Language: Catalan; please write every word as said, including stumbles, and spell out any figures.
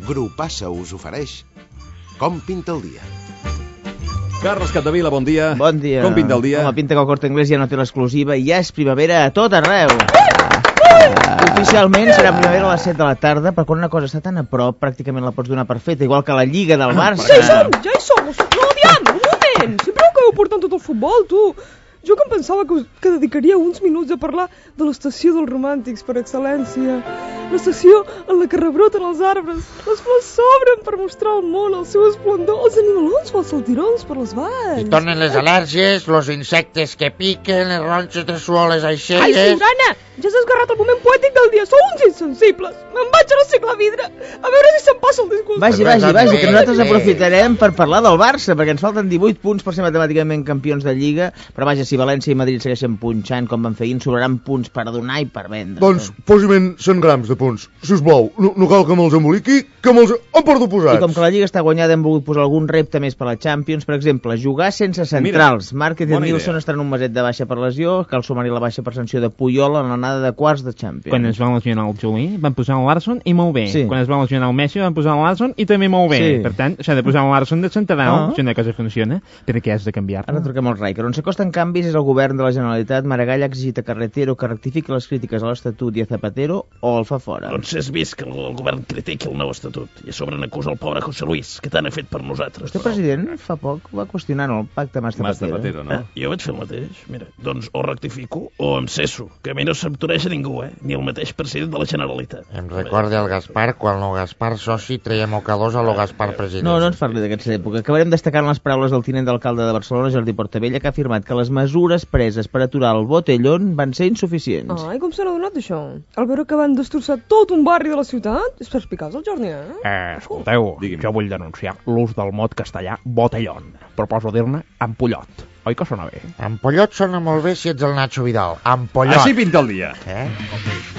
Grupassa us ofereix Com pinta el dia. Carles Capdevila, bon dia. Bon dia. Com pinta el dia? Home, pinta que el Corte Inglés ja no té l'exclusiva i ja és primavera a tot arreu. Oficialment serà primavera a les set de la tarda, però quan una cosa està tan a prop, pràcticament la pots donar per feta, igual que la Lliga del Barça. Ja hi som, ja hi som. No, aviam, un moment. Sempre ho acabeu portant tot el futbol, tu. Jo que em pensava que, us, que dedicaria uns minuts a parlar de l'estació dels romàntics per excel·lència. L'estació en la que rebroten els arbres, les flors s'obren per mostrar al món el seu esplendor, els animalons fan saltirons per les valls. I tornen les al·lèrgies, los insectes que piquen, les ronxes de suor, les aixelles... Ai, Siurana, ja s'ha esgarrat el moment poètic del dia. Sou uns insensibles. Me'n vaig a reciclar vidre. A veure si se'n passa el disgust. Vagi, vagi, vagi, que nosaltres aprofitarem per parlar del Barça, perquè ens falten divuit punts per ser matemàticament campions de Lliga, però vaja, si València i Madrid segueixen punxant com van fer ahir, sobraran punts per donar i per vendre. Doncs posi'm cent grams de punts, si us plau. No, no cal que me'ls emboliqui, que me'ls em porto posats. I com que la Lliga està guanyada, hem volgut posar algun repte més per la Champions. Per exemple, jugar sense centrals. Márquez i Nilsson estaran un meset de baixa per lesió, cal sumar-hi la baixa per sanció de Puyol en l'anada de quarts de Champions. Quan es va lesionar el Juli, van posar el Larsson i molt bé. Sí. Quan es va lesionar el Messi, van posar el Larsson i també molt bé. Sí. Per tant, s'ha de posar el Larsson de central, Ah. si una cosa funciona, perquè has de canviar-la. Ara truquem al Riker. On s'acosten canvis és el govern de la Generalitat. Maragall ha exigit a Carretero que rectifiqui les crítiques a l'Estatut i a Zapatero o el fa fora. Doncs és vist que el govern critiqui el nou estatut i a sobre n'acusa el pobre José Luis, que tant ha fet per nosaltres. Vostè, president, fa poc va qüestionar el pacte Mas Zapatero. Zapatero, no? Eh, jo vaig fer el mateix. Mira, doncs o rectifico o em cesso, que a mi no se'm toreix a ningú, eh? Ni el mateix president de la Generalitat. Em recorda el Gaspar quan lo Gaspar soci treia mocadors a lo Gaspar president. No, no ens parli d'aquesta època. Acabarem destacant les paraules del tinent d'alcalde de Barcelona, Jordi Portabella, que ha afirmat que les mesures preses per aturar el botellón van ser insuficients. Ai, com se n'ha donat això? Al veure que van destrossar tot un barri de la ciutat? És perspicaç el Jordi, eh? Eh, escolteu, Digui'm. jo vull denunciar l'ús del mot castellà botellón. Proposo dir-ne ampollot. Oi que sona bé? Ampollot sona molt bé si ets el Nacho Vidal. Ampollot. Així pinta el dia. Eh?